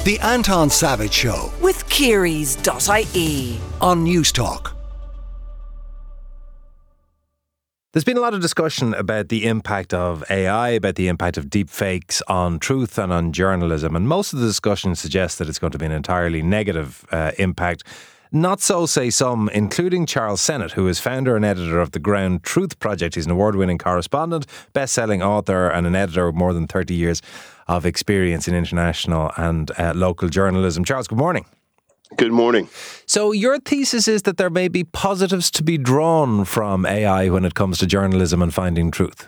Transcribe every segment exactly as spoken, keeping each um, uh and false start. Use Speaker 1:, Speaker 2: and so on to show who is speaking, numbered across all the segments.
Speaker 1: The Anton Savage Show
Speaker 2: with Kearys dot I E
Speaker 1: on News Talk.
Speaker 3: There's been a lot of discussion about the impact of A I, about the impact of deepfakes on truth and on journalism. And most of the discussion suggests that it's going to be an entirely negative uh, impact. Not so, say some, including Charles Sennott, who is founder and editor of the Ground Truth Project. He's an award-winning correspondent, best-selling author and an editor with more than thirty years of experience in international and uh, local journalism. Charles, good morning.
Speaker 4: Good morning.
Speaker 3: So your thesis is that there may be positives to be drawn from A I when it comes to journalism and finding truth.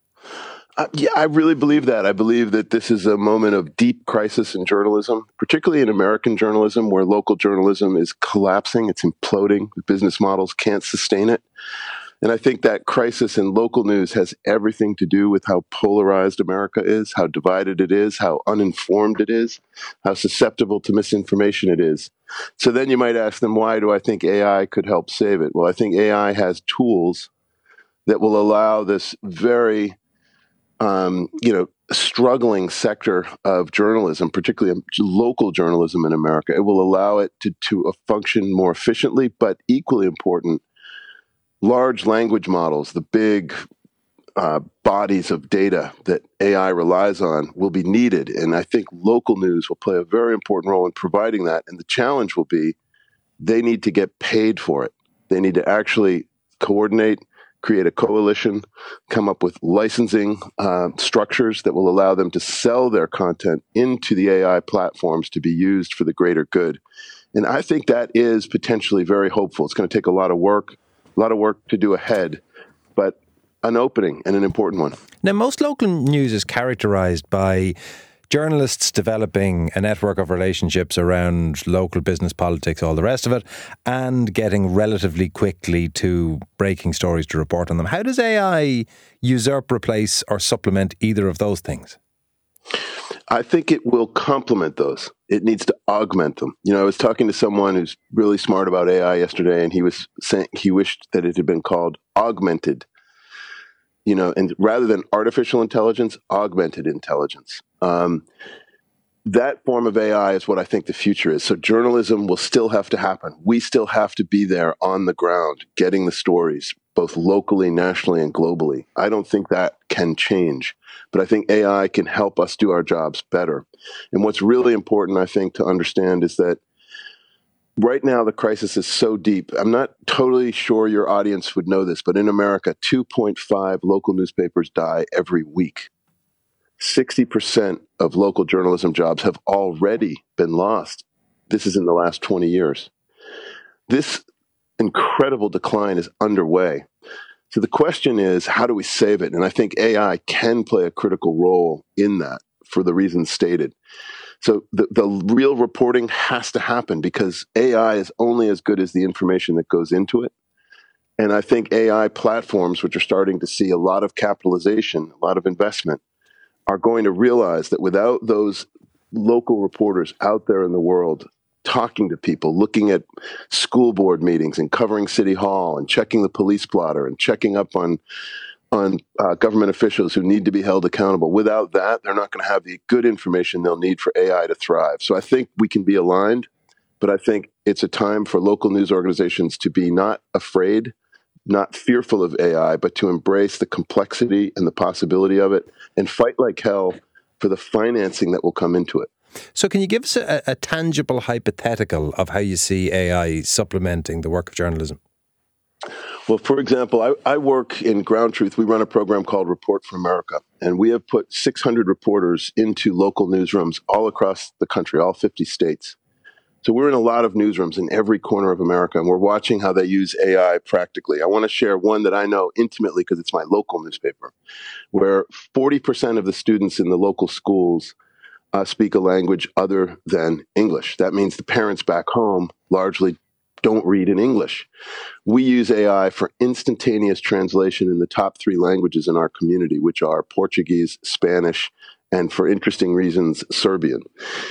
Speaker 4: Uh, yeah, I really believe that. I believe that this is a moment of deep crisis in journalism, particularly in American journalism, where local journalism is collapsing. It's imploding. The business models can't sustain it. And I think that crisis in local news has everything to do with how polarized America is, how divided it is, how uninformed it is, how susceptible to misinformation it is. So then you might ask them, why do I think A I could help save it? Well, I think A I has tools that will allow this very, um, you know, struggling sector of journalism, particularly local journalism in America. It will allow it to, to function more efficiently, but equally important, large language models, the big uh, bodies of data that A I relies on, will be needed. And I think local news will play a very important role in providing that. And the challenge will be they need to get paid for it. They need to actually coordinate, create a coalition, come up with licensing uh, structures that will allow them to sell their content into the A I platforms to be used for the greater good. And I think that is potentially very hopeful. It's going to take a lot of work. A lot of work to do ahead, but an opening and an important one.
Speaker 3: Now, most local news is characterised by journalists developing a network of relationships around local business, politics, all the rest of it, and getting relatively quickly to breaking stories to report on them. How does A I usurp, replace, or supplement either of those things?
Speaker 4: I think it will complement those. It needs to augment them. You know, I was talking to someone who's really smart about A I yesterday, and he was saying he wished that it had been called augmented, you know, and rather than artificial intelligence, augmented intelligence. Um, that form of A I is what I think the future is. So journalism will still have to happen. We still have to be there on the ground, getting the stories, both locally, nationally, and globally. I don't think that can change, but I think A I can help us do our jobs better. And what's really important, I think, to understand is that right now the crisis is so deep. I'm not totally sure your audience would know this, but in America, two point five local newspapers die every week. sixty percent of local journalism jobs have already been lost. This is in the last twenty years. This incredible decline is underway. So the question is, how do we save it? And I think A I can play a critical role in that for the reasons stated. So the, the real reporting has to happen because A I is only as good as the information that goes into it. And I think A I platforms, which are starting to see a lot of capitalization, a lot of investment, are going to realize that without those local reporters out there in the world talking to people, looking at school board meetings and covering City Hall and checking the police blotter and checking up on on uh, government officials who need to be held accountable. Without that, they're not going to have the good information they'll need for A I to thrive. So I think we can be aligned, but I think it's a time for local news organizations to be not afraid, not fearful of A I, but to embrace the complexity and the possibility of it and fight like hell for the financing that will come into it.
Speaker 3: So can you give us a, a tangible hypothetical of how you see A I supplementing the work of journalism?
Speaker 4: Well, for example, I, I work in Ground Truth. We run a program called Report for America, and we have put six hundred reporters into local newsrooms all across the country, all fifty states. So we're in a lot of newsrooms in every corner of America, and we're watching how they use A I practically. I want to share one that I know intimately because it's my local newspaper, where forty percent of the students in the local schools uh, speak a language other than English. That means the parents back home largely don't read in English. We use A I for instantaneous translation in the top three languages in our community, which are Portuguese, Spanish, and for interesting reasons, Serbian.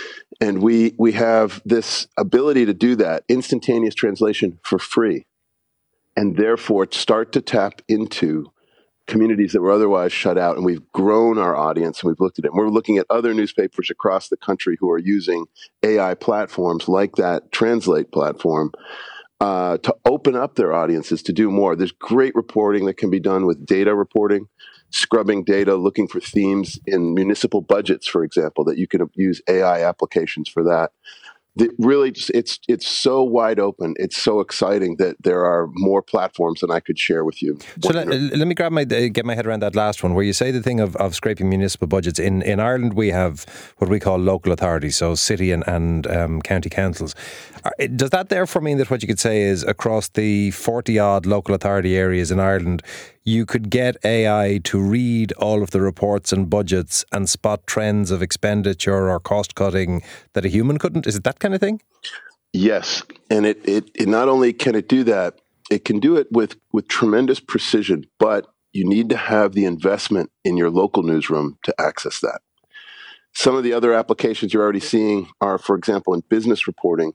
Speaker 4: And we we have this ability to do that, instantaneous translation for free, and therefore start to tap into communities that were otherwise shut out, and we've grown our audience, and we've looked at it. And we're looking at other newspapers across the country who are using A I platforms like that Translate platform uh, to open up their audiences to do more. There's great reporting that can be done with data reporting, scrubbing data, looking for themes in municipal budgets, for example, that you can use A I applications for that. It really, just, it's it's so wide open. It's so exciting that there are more platforms than I could share with you.
Speaker 3: So let, let me grab my get my head around that last one, where you say the thing of, of scraping municipal budgets. In in Ireland, we have what we call local authorities, so city and, and um, county councils. Does that therefore mean that what you could say is across the forty odd local authority areas in Ireland, you could get A I to read all of the reports and budgets and spot trends of expenditure or cost cutting that a human couldn't? Is it that kind of thing?
Speaker 4: Yes. And it, it, it not only can it do that, it can do it with, with tremendous precision, but you need to have the investment in your local newsroom to access that. Some of the other applications you're already seeing are, for example, in business reporting.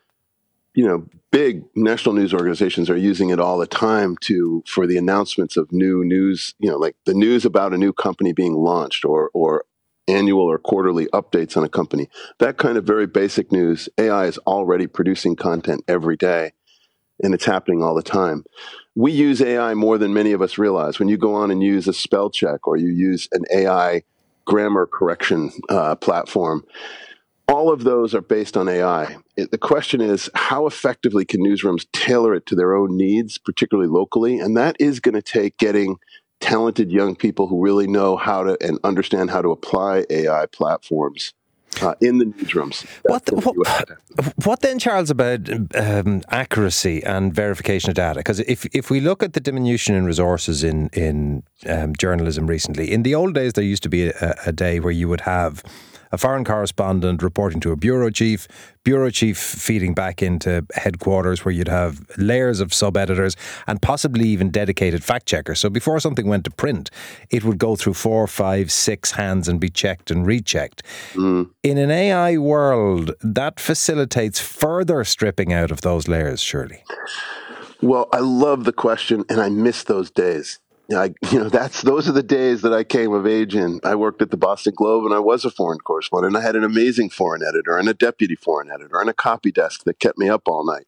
Speaker 4: You know, big national news organizations are using it all the time to for the announcements of new news, you know, like the news about a new company being launched or or annual or quarterly updates on a company. That kind of very basic news, A I is already producing content every day, and it's happening all the time. We use A I more than many of us realize. When you go on and use a spell check or you use an A I grammar correction uh, platform, all of those are based on A I. It, the question is, how effectively can newsrooms tailor it to their own needs, particularly locally? And that is going to take getting talented young people who really know how to and understand how to apply A I platforms uh, in the newsrooms.
Speaker 3: What, the, what, what then, Charles, about um, accuracy and verification of data? Because if if we look at the diminution in resources in, in um, journalism recently, in the old days there used to be a, a day where you would have a foreign correspondent reporting to a bureau chief, bureau chief feeding back into headquarters where you'd have layers of sub-editors and possibly even dedicated fact-checkers. So before something went to print, it would go through four, five, six hands and be checked and rechecked. Mm. In an A I world, that facilitates further stripping out of those layers, surely.
Speaker 4: Well, I love the question, and I miss those days. I, you know, that's those are the days that I came of age in. I worked at the Boston Globe, and I was a foreign correspondent. I had an amazing foreign editor and a deputy foreign editor and a copy desk that kept me up all night.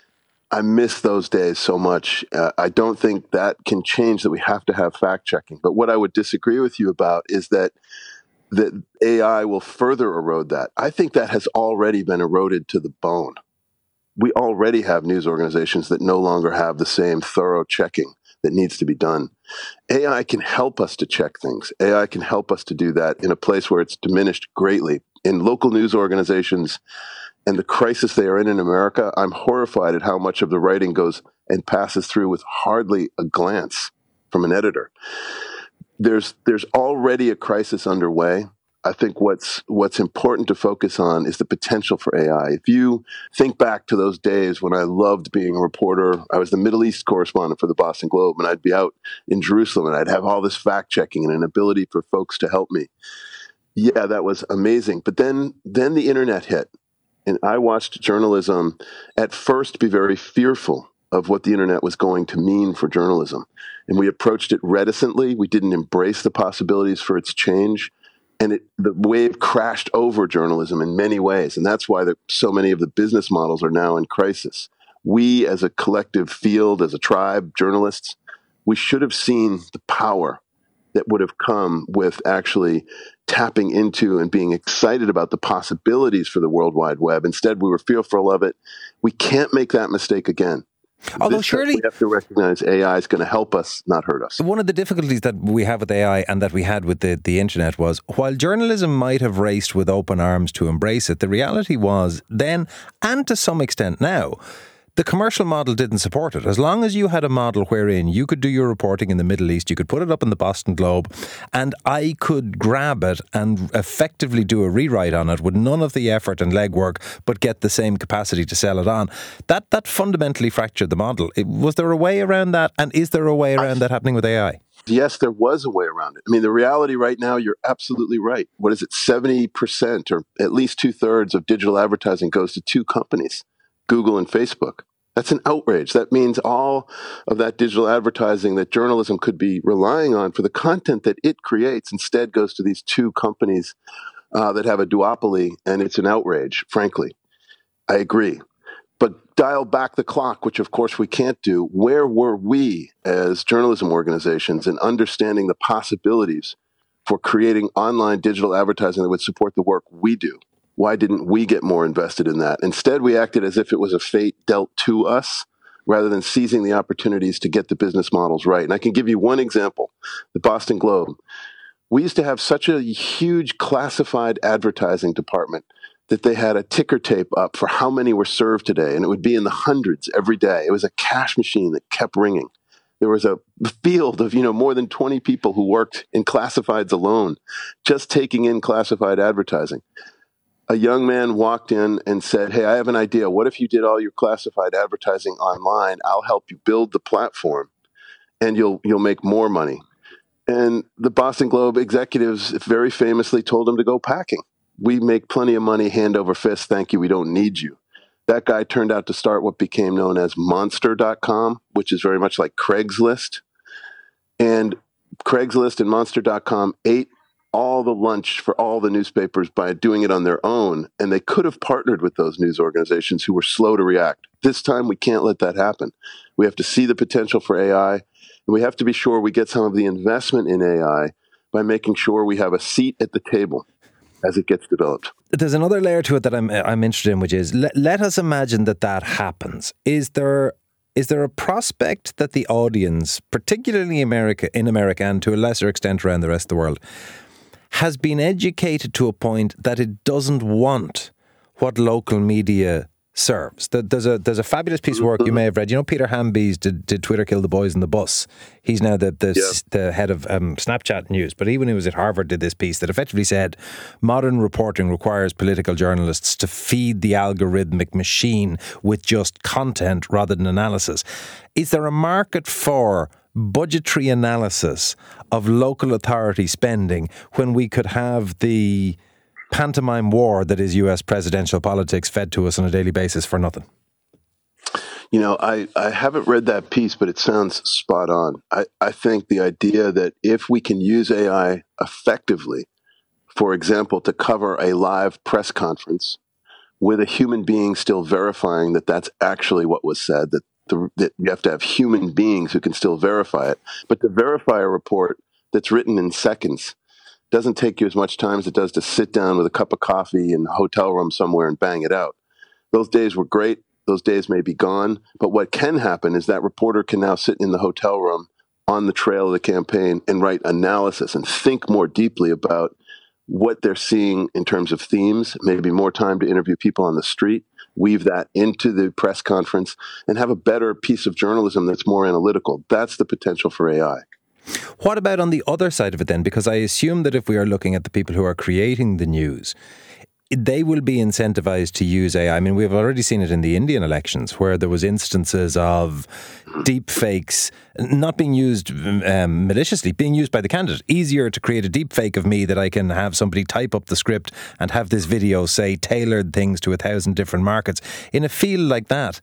Speaker 4: I miss those days so much. Uh, I don't think that can change, that we have to have fact-checking. But what I would disagree with you about is that that A I will further erode that. I think that has already been eroded to the bone. We already have news organizations that no longer have the same thorough checking that needs to be done. A I can help us to check things. A I can help us to do that in a place where it's diminished greatly. In local news organizations and the crisis they are in in America, I'm horrified at how much of the writing goes and passes through with hardly a glance from an editor. There's there's already a crisis underway. I think what's what's important to focus on is the potential for A I. If you think back to those days when I loved being a reporter, I was the Middle East correspondent for the Boston Globe, and I'd be out in Jerusalem, and I'd have all this fact-checking and an ability for folks to help me. Yeah, that was amazing. But then, then the internet hit, and I watched journalism at first be very fearful of what the internet was going to mean for journalism. And we approached it reticently. We didn't embrace the possibilities for its change. And it, the wave crashed over journalism in many ways. And that's why the, so many of the business models are now in crisis. We, as a collective field, as a tribe, journalists, we should have seen the power that would have come with actually tapping into and being excited about the possibilities for the World Wide Web. Instead, we were fearful of it. We can't make that mistake again.
Speaker 3: Although
Speaker 4: this
Speaker 3: surely
Speaker 4: we have to recognize A I is going to help us, not hurt us.
Speaker 3: One of the difficulties that we have with A I and that we had with the, the internet was, while journalism might have raced with open arms to embrace it, the reality was then, and to some extent now, the commercial model didn't support it. As long as you had a model wherein you could do your reporting in the Middle East, you could put it up in the Boston Globe, and I could grab it and effectively do a rewrite on it with none of the effort and legwork, but get the same capacity to sell it on. That that fundamentally fractured the model. Was there a way around that? And is there a way around that happening with A I?
Speaker 4: Yes, there was a way around it. I mean, the reality right now, you're absolutely right. What is it? seventy percent or at least two thirds of digital advertising goes to two companies, Google and Facebook. That's an outrage. That means all of that digital advertising that journalism could be relying on for the content that it creates instead goes to these two companies uh, that have a duopoly, and it's an outrage, frankly. I agree. But dial back the clock, which of course we can't do. Where were we as journalism organizations in understanding the possibilities for creating online digital advertising that would support the work we do? Why didn't we get more invested in that? Instead, we acted as if it was a fate dealt to us rather than seizing the opportunities to get the business models right. And I can give you one example, the Boston Globe. We used to have such a huge classified advertising department that they had a ticker tape up for how many were served today, and it would be in the hundreds every day. It was a cash machine that kept ringing. There was a field of, you know, more than twenty people who worked in classifieds alone, just taking in classified advertising. A young man walked in and said, hey, I have an idea. What if you did all your classified advertising online? I'll help you build the platform and you'll you'll make more money. And the Boston Globe executives very famously told him to go packing. We make plenty of money hand over fist. Thank you. We don't need you. That guy turned out to start what became known as Monster dot com, which is very much like Craigslist. And Craigslist and Monster dot com ate all the lunch for all the newspapers by doing it on their own. And they could have partnered with those news organizations who were slow to react. This time, we can't let that happen. We have to see the potential for A I, and we have to be sure we get some of the investment in A I by making sure we have a seat at the table as it gets developed.
Speaker 3: There's another layer to it that I'm I'm interested in, which is let, let us imagine that that happens. Is there is there a prospect that the audience, particularly America, in America and to a lesser extent around the rest of the world, has been educated to a point that it doesn't want what local media serves? There's a there's a fabulous piece of work you may have read. You know, Peter Hambies did, did Twitter kill the boys in the bus? He's now the the, yeah. the head of um, Snapchat News. But he, when he was at Harvard, did this piece that effectively said modern reporting requires political journalists to feed the algorithmic machine with just content rather than analysis. Is there a market for budgetary analysis of local authority spending when we could have the pantomime war that is U S presidential politics fed to us on a daily basis for nothing?
Speaker 4: You know, I, I haven't read that piece, but it sounds spot on. I, I think the idea that if we can use A I effectively, for example, to cover a live press conference with a human being still verifying that that's actually what was said, that, the, that you have to have human beings who can still verify it. But to verify a report that's written in seconds doesn't take you as much time as it does to sit down with a cup of coffee in a hotel room somewhere and bang it out. Those days were great. Those days may be gone. But what can happen is that reporter can now sit in the hotel room on the trail of the campaign and write analysis and think more deeply about what they're seeing in terms of themes, maybe more time to interview people on the street, weave that into the press conference, and have a better piece of journalism that's more analytical. That's the potential for A I.
Speaker 3: What about on the other side of it then? Because I assume that if we are looking at the people who are creating the news, they will be incentivized to use A I. I mean, we've already seen it in the Indian elections where there was instances of deep fakes not being used um, maliciously, being used by the candidate. Easier to create a deep fake of me that I can have somebody type up the script and have this video say tailored things to a thousand different markets. In a field like that,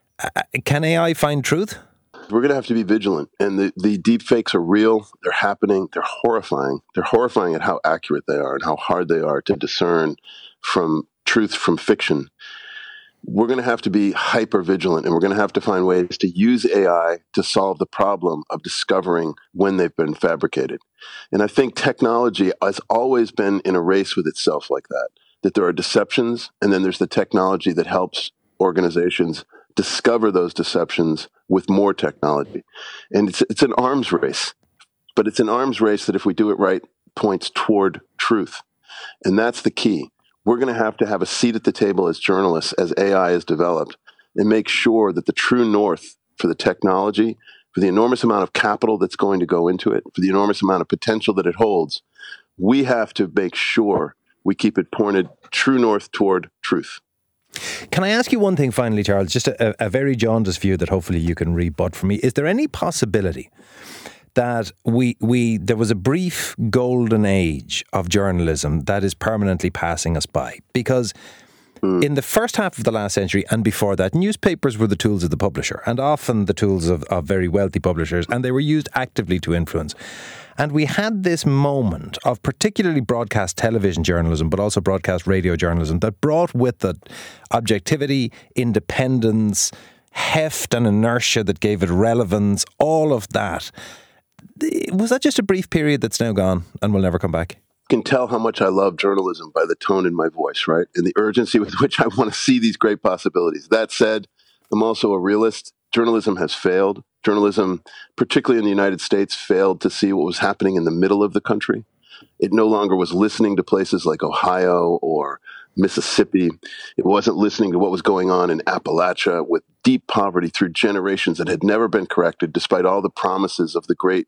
Speaker 3: can A I find truth?
Speaker 4: We're going to have to be vigilant. And the, the deep fakes are real. They're happening. They're horrifying. They're horrifying at how accurate they are and how hard they are to discern from truth from fiction. We're going to have to be hyper vigilant, and we're going to have to find ways to use A I to solve the problem of discovering when they've been fabricated. And I think technology has always been in a race with itself like that, that there are deceptions, and then there's the technology that helps organizations discover those deceptions with more technology. And it's it's an arms race, but it's an arms race that if we do it right, points toward truth. And that's the key. We're going to have to have a seat at the table as journalists as A I is developed and make sure that the true north for the technology, for the enormous amount of capital that's going to go into it, for the enormous amount of potential that it holds, we have to make sure we keep it pointed true north toward truth.
Speaker 3: Can I ask you one thing finally, Charles? Just a, a very jaundiced view that hopefully you can rebut for me. Is there any possibility that we we there was a brief golden age of journalism that is permanently passing us by? Because Mm. In the first half of the last century and before that, newspapers were the tools of the publisher, and often the tools of, of very wealthy publishers, and they were used actively to influence. And we had this moment of particularly broadcast television journalism, but also broadcast radio journalism, that brought with it objectivity, independence, heft and inertia that gave it relevance, all of that. Was that just a brief period that's now gone and will never come back?
Speaker 4: You can tell how much I love journalism by the tone in my voice, right? And the urgency with which I want to see these great possibilities. That said, I'm also a realist. Journalism has failed. Journalism, particularly in the United States, failed to see what was happening in the middle of the country. It no longer was listening to places like Ohio or Mississippi. It wasn't listening to what was going on in Appalachia with deep poverty through generations that had never been corrected, despite all the promises of the great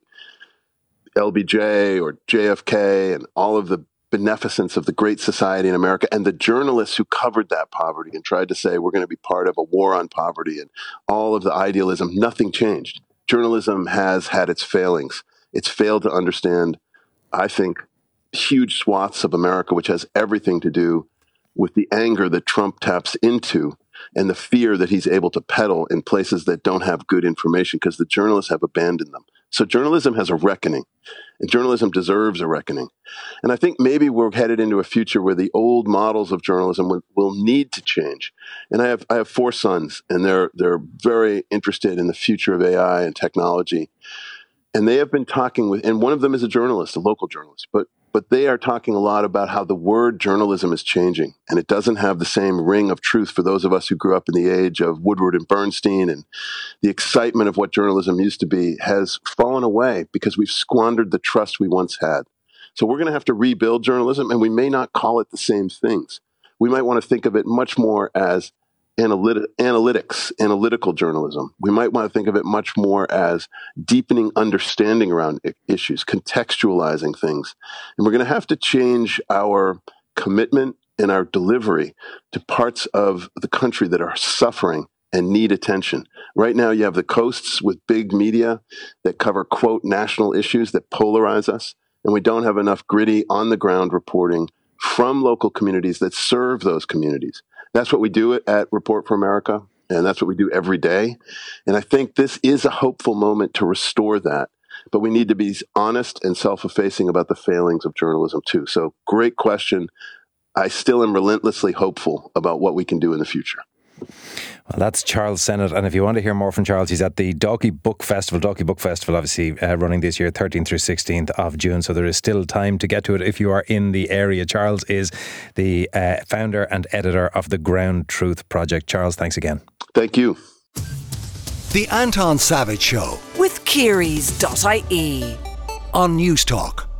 Speaker 4: L B J or J F K and all of the beneficence of the Great Society in America, and the journalists who covered that poverty and tried to say we're going to be part of a war on poverty and all of the idealism. Nothing changed. Journalism has had its failings. It's failed to understand, I think, huge swaths of America, which has everything to do with the anger that Trump taps into and the fear that he's able to peddle in places that don't have good information because the journalists have abandoned them. So journalism has a reckoning, and journalism deserves a reckoning. And I think maybe we're headed into a future where the old models of journalism will, will need to change. And I have I have four sons, and they're they're very interested in the future of A I and technology. And they have been talking with, and one of them is a journalist, a local journalist, but but they are talking a lot about how the word journalism is changing, and it doesn't have the same ring of truth for those of us who grew up in the age of Woodward and Bernstein, and the excitement of what journalism used to be has fallen away because we've squandered the trust we once had. So we're going to have to rebuild journalism, and we may not call it the same things. We might want to think of it much more as Analytic, analytics, analytical journalism. We might want to think of it much more as deepening understanding around I- issues, contextualizing things. And we're going to have to change our commitment and our delivery to parts of the country that are suffering and need attention. Right now, you have the coasts with big media that cover, quote, national issues that polarize us. And we don't have enough gritty, on-the-ground reporting from local communities that serve those communities. That's what we do at Report for America, and that's what we do every day. And I think this is a hopeful moment to restore that. But we need to be honest and self-effacing about the failings of journalism, too. So great question. I still am relentlessly hopeful about what we can do in the future.
Speaker 3: Well, that's Charles Sennott, and if you want to hear more from Charles, he's at the Dalkey Book Festival. Dalkey Book Festival, obviously, uh, running this year, thirteenth through sixteenth of June, so there is still time to get to it if you are in the area. Charles is the uh, founder and editor of the Ground Truth Project. Charles, thanks again.
Speaker 4: Thank you.
Speaker 1: The Anton Savage Show
Speaker 2: With Kearys dot I E
Speaker 1: on News Talk.